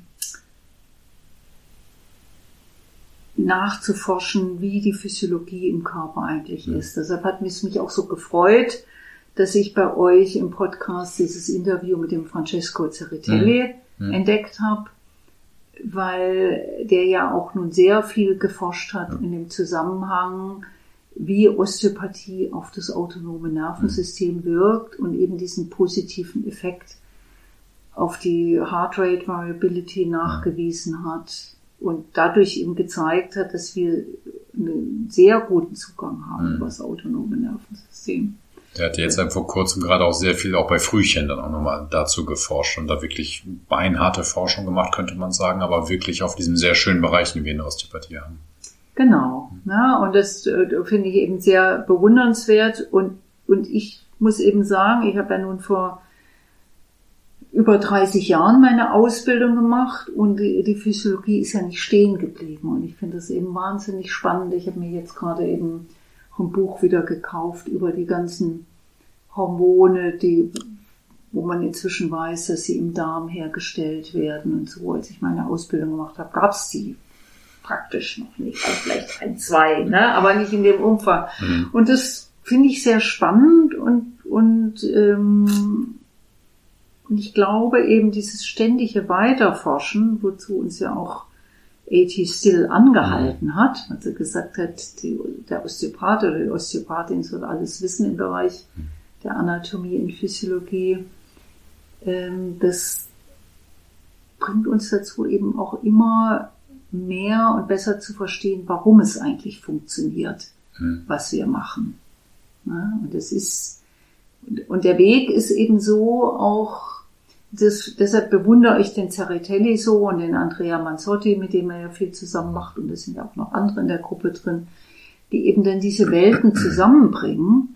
nachzuforschen, wie die Physiologie im Körper eigentlich ist. Deshalb hat es mich auch so gefreut, dass ich bei euch im Podcast dieses Interview mit dem Francesco Cerretelli mhm. entdeckt habe, weil der ja auch nun sehr viel geforscht hat in dem Zusammenhang, wie Osteopathie auf das autonome Nervensystem wirkt und eben diesen positiven Effekt auf die Heart Rate Variability nachgewiesen hat und dadurch eben gezeigt hat, dass wir einen sehr guten Zugang haben über das autonome Nervensystem. Der hat jetzt vor kurzem gerade auch sehr viel auch bei Frühchen dann auch nochmal dazu geforscht und da wirklich beinharte Forschung gemacht, könnte man sagen, aber wirklich auf diesem sehr schönen Bereich, den wir in der Osteopathie haben. Genau, ja, und das äh, finde ich eben sehr bewundernswert und, und ich muss eben sagen, ich habe ja nun vor über dreißig Jahren meine Ausbildung gemacht und die, die Physiologie ist ja nicht stehen geblieben und ich finde das eben wahnsinnig spannend. Ich habe mir jetzt gerade eben ein Buch wieder gekauft über die ganzen Hormone, die, wo man inzwischen weiß, dass sie im Darm hergestellt werden und so. Als ich meine Ausbildung gemacht habe, gab es die praktisch noch nicht. Also vielleicht ein, zwei, ne? Aber nicht in dem Umfang. Mhm. Und das finde ich sehr spannend und, und, ähm, und ich glaube eben dieses ständige Weiterforschen, wozu uns ja auch A T Still angehalten hat, als er gesagt hat, die, der Osteopath oder die Osteopathin soll alles wissen im Bereich der Anatomie und Physiologie. Ähm, das bringt uns dazu, eben auch immer mehr und besser zu verstehen, warum es eigentlich funktioniert, mhm. was wir machen. Ne? Und es ist, und der Weg ist eben so auch, das, deshalb bewundere ich den Cerretelli so und den Andrea Manzotti, mit dem er ja viel zusammen macht, und es sind ja auch noch andere in der Gruppe drin, die eben dann diese Welten zusammenbringen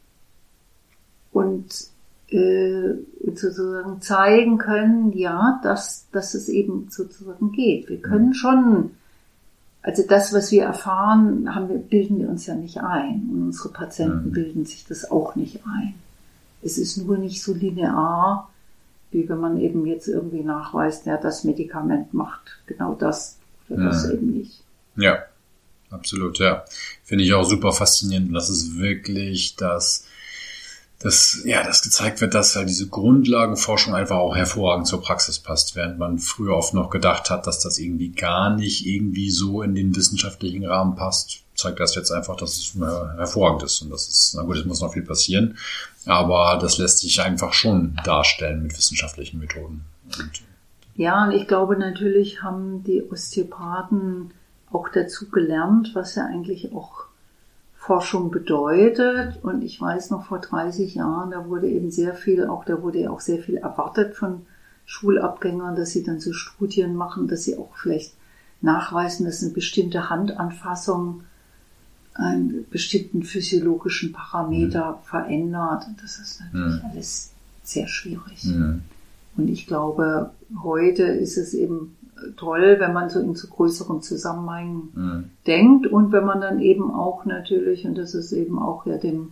und äh, sozusagen zeigen können, ja, dass, dass es eben sozusagen geht. Wir können schon, also das, was wir erfahren, haben wir, bilden wir uns ja nicht ein, und unsere Patienten mhm. bilden sich das auch nicht ein. Es ist nur nicht so linear, wie wenn man eben jetzt irgendwie nachweist, ja, das Medikament macht genau das oder das mhm. eben nicht. Ja. Absolut, ja. Finde ich auch super faszinierend. Und das ist wirklich, dass, dass, ja, dass gezeigt wird, dass ja diese Grundlagenforschung einfach auch hervorragend zur Praxis passt, während man früher oft noch gedacht hat, dass das irgendwie gar nicht irgendwie so in den wissenschaftlichen Rahmen passt, zeigt das jetzt einfach, dass es hervorragend ist. Und das ist, na gut, es muss noch viel passieren, aber das lässt sich einfach schon darstellen mit wissenschaftlichen Methoden. Und ja, und ich glaube, natürlich haben die Osteopathen auch dazu gelernt, was ja eigentlich auch Forschung bedeutet. Und ich weiß noch, vor dreißig Jahren, da wurde eben sehr viel, auch da wurde ja auch sehr viel erwartet von Schulabgängern, dass sie dann so Studien machen, dass sie auch vielleicht nachweisen, dass eine bestimmte Handanfassung einen bestimmten physiologischen Parameter mhm. verändert. Und das ist natürlich mhm. alles sehr schwierig. Mhm. Und ich glaube, heute ist es eben toll, wenn man so in so größeren Zusammenhängen mhm. denkt, und wenn man dann eben auch natürlich, und das ist eben auch ja dem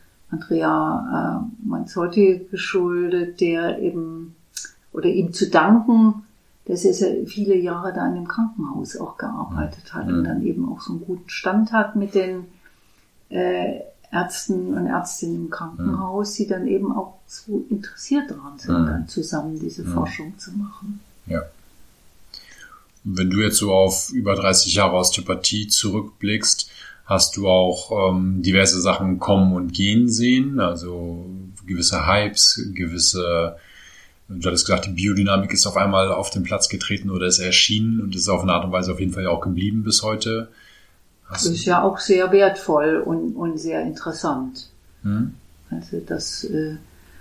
Andrea äh, Manzotti geschuldet, der eben, oder ihm zu danken, dass er sehr viele Jahre da in dem Krankenhaus auch gearbeitet hat mhm. und dann eben auch so einen guten Stand hat mit den äh, Ärzten und Ärztinnen im Krankenhaus, mhm. die dann eben auch so interessiert daran sind, mhm. dann zusammen diese mhm. Forschung zu machen. Ja. Wenn du jetzt so auf über dreißig Jahre Osteopathie zurückblickst, hast du auch ähm, diverse Sachen kommen und gehen sehen, also gewisse Hypes, gewisse, du hattest gesagt, die Biodynamik ist auf einmal auf den Platz getreten oder ist erschienen und ist auf eine Art und Weise auf jeden Fall ja auch geblieben bis heute. Hast das ist ja auch sehr wertvoll und, und sehr interessant. Hm? Also das... Äh,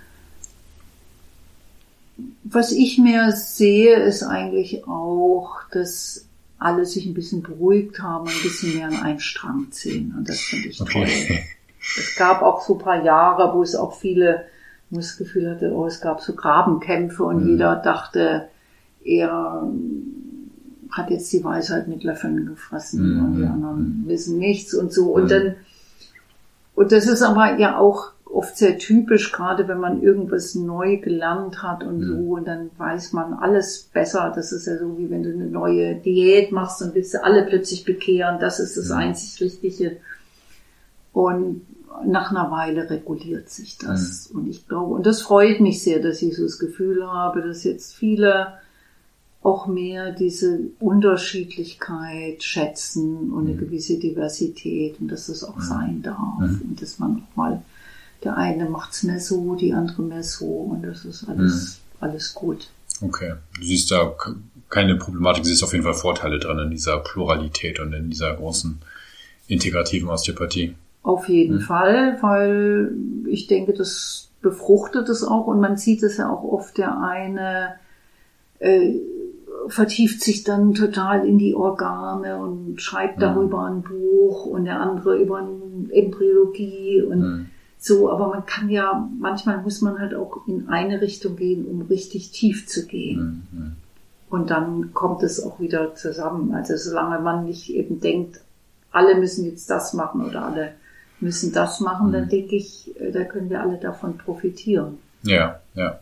Was ich mehr sehe, ist eigentlich auch, dass alle sich ein bisschen beruhigt haben, ein bisschen mehr an einen Strang ziehen. Und das finde ich okay. toll. Es gab auch so ein paar Jahre, wo es auch viele, wo ich das Gefühl hatte, oh, es gab so Grabenkämpfe und mhm. jeder dachte, er hat jetzt die Weisheit mit Löffeln gefressen mhm. und die anderen wissen nichts und so. Und mhm. dann, und das ist aber ja auch oft sehr typisch, gerade wenn man irgendwas neu gelernt hat und mhm. so, und dann weiß man alles besser. Das ist ja so, wie wenn du eine neue Diät machst und willst du alle plötzlich bekehren, das ist das mhm. einzig Richtige. Und nach einer Weile reguliert sich das. Mhm. Und ich glaube, und das freut mich sehr, dass ich so das Gefühl habe, dass jetzt viele auch mehr diese Unterschiedlichkeit schätzen und eine mhm. gewisse Diversität, und dass das auch mhm. sein darf. Mhm. Und dass man auch mal, der eine macht's mehr so, die andere mehr so, und das ist alles, mhm. alles gut. Okay. Du siehst da keine Problematik, du siehst auf jeden Fall Vorteile dran in dieser Pluralität und in dieser großen integrativen Osteopathie. Auf jeden mhm. Fall, weil ich denke, das befruchtet es auch, und man sieht es ja auch oft, der eine äh, vertieft sich dann total in die Organe und schreibt mhm. darüber ein Buch, und der andere über Embryologie und mhm. so, aber man kann ja, manchmal muss man halt auch in eine Richtung gehen, um richtig tief zu gehen. Mhm. Und dann kommt es auch wieder zusammen. Also solange man nicht eben denkt, alle müssen jetzt das machen oder alle müssen das machen, mhm. dann denke ich, da können wir alle davon profitieren. Ja, ja.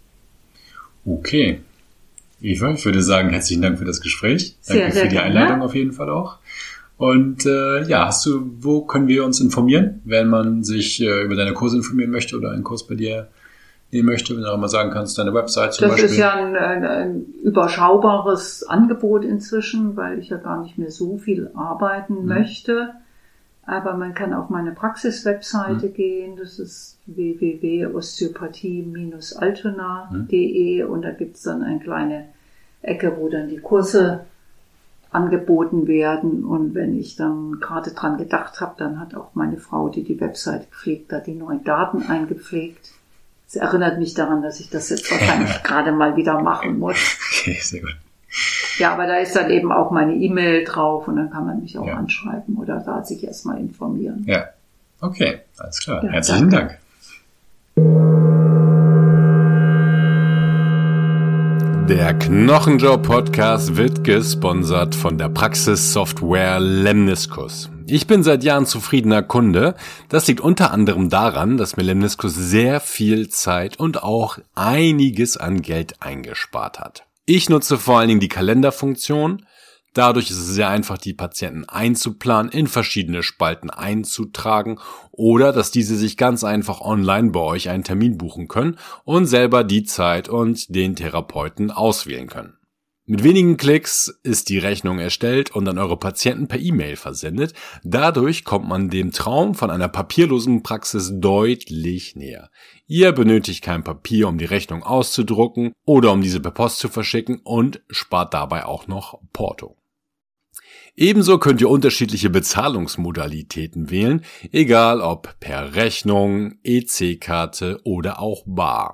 Okay. Eva, ich würde sagen, herzlichen Dank für das Gespräch. Danke sehr, sehr für die gerne. Einladung auf jeden Fall auch. Und äh, ja, hast du, wo können wir uns informieren, wenn man sich äh, über deine Kurse informieren möchte oder einen Kurs bei dir nehmen möchte, wenn du auch mal sagen kannst, deine Website zum das Beispiel? Das ist ja ein, ein, ein überschaubares Angebot inzwischen, weil ich ja gar nicht mehr so viel arbeiten mhm. möchte. Aber man kann auf meine Praxis-Webseite mhm. gehen, das ist w w w punkt osteopathie Bindestrich altona punkt de mhm. und da gibt's dann eine kleine Ecke, wo dann die Kurse angeboten werden. Und wenn ich dann gerade dran gedacht habe, dann hat auch meine Frau, die die Webseite gepflegt hat, die neuen Daten eingepflegt. Es erinnert mich daran, dass ich das jetzt wahrscheinlich gerade mal wieder machen muss. Okay, sehr gut. Ja, aber da ist dann eben auch meine E-Mail drauf und dann kann man mich auch ja. anschreiben oder da sich erstmal informieren. Ja, okay, alles klar. Ja, Herzlichen danke. Dank. Der Knochenjob-Podcast wird gesponsert von der Praxissoftware Lemniskus. Ich bin seit Jahren zufriedener Kunde. Das liegt unter anderem daran, dass mir Lemniskus sehr viel Zeit und auch einiges an Geld eingespart hat. Ich nutze vor allen Dingen die Kalenderfunktion. Dadurch ist es sehr einfach, die Patienten einzuplanen, in verschiedene Spalten einzutragen oder dass diese sich ganz einfach online bei euch einen Termin buchen können und selber die Zeit und den Therapeuten auswählen können. Mit wenigen Klicks ist die Rechnung erstellt und an eure Patienten per E-Mail versendet. Dadurch kommt man dem Traum von einer papierlosen Praxis deutlich näher. Ihr benötigt kein Papier, um die Rechnung auszudrucken oder um diese per Post zu verschicken und spart dabei auch noch Porto. Ebenso könnt ihr unterschiedliche Bezahlungsmodalitäten wählen, egal ob per Rechnung, E C-Karte oder auch bar.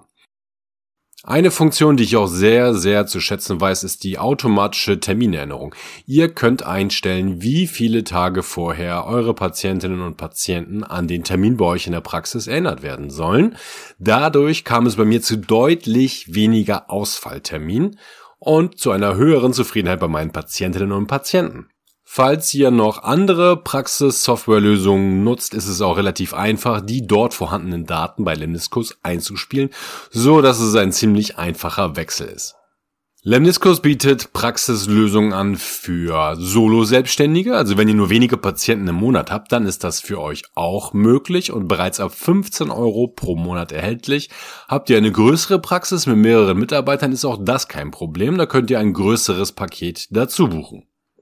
Eine Funktion, die ich auch sehr, sehr zu schätzen weiß, ist die automatische Terminerinnerung. Ihr könnt einstellen, wie viele Tage vorher eure Patientinnen und Patienten an den Termin bei euch in der Praxis erinnert werden sollen. Dadurch kam es bei mir zu deutlich weniger Ausfallterminen und zu einer höheren Zufriedenheit bei meinen Patientinnen und Patienten. Falls ihr noch andere Praxis-Softwarelösungen nutzt, ist es auch relativ einfach, die dort vorhandenen Daten bei Lemniskus einzuspielen, so dass es ein ziemlich einfacher Wechsel ist. Lemniskus bietet Praxislösungen an für Solo-Selbstständige, also wenn ihr nur wenige Patienten im Monat habt, dann ist das für euch auch möglich und bereits ab fünfzehn Euro pro Monat erhältlich. Habt ihr eine größere Praxis mit mehreren Mitarbeitern, ist auch das kein Problem, da könnt ihr ein größeres Paket dazu buchen.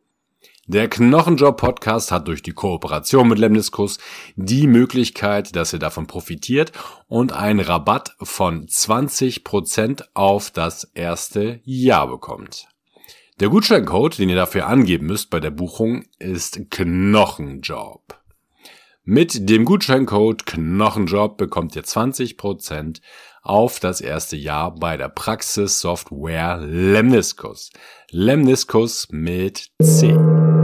Der Knochenjob-Podcast hat durch die Kooperation mit Lemniskus die Möglichkeit, dass ihr davon profitiert und einen Rabatt von zwanzig Prozent auf das erste Jahr bekommt. Der Gutscheincode, den ihr dafür angeben müsst bei der Buchung, ist Knochenjob. Mit dem Gutscheincode Knochenjob bekommt ihr zwanzig Prozent auf das erste Jahr bei der Praxissoftware Lemniskus. Lemniskus mit C.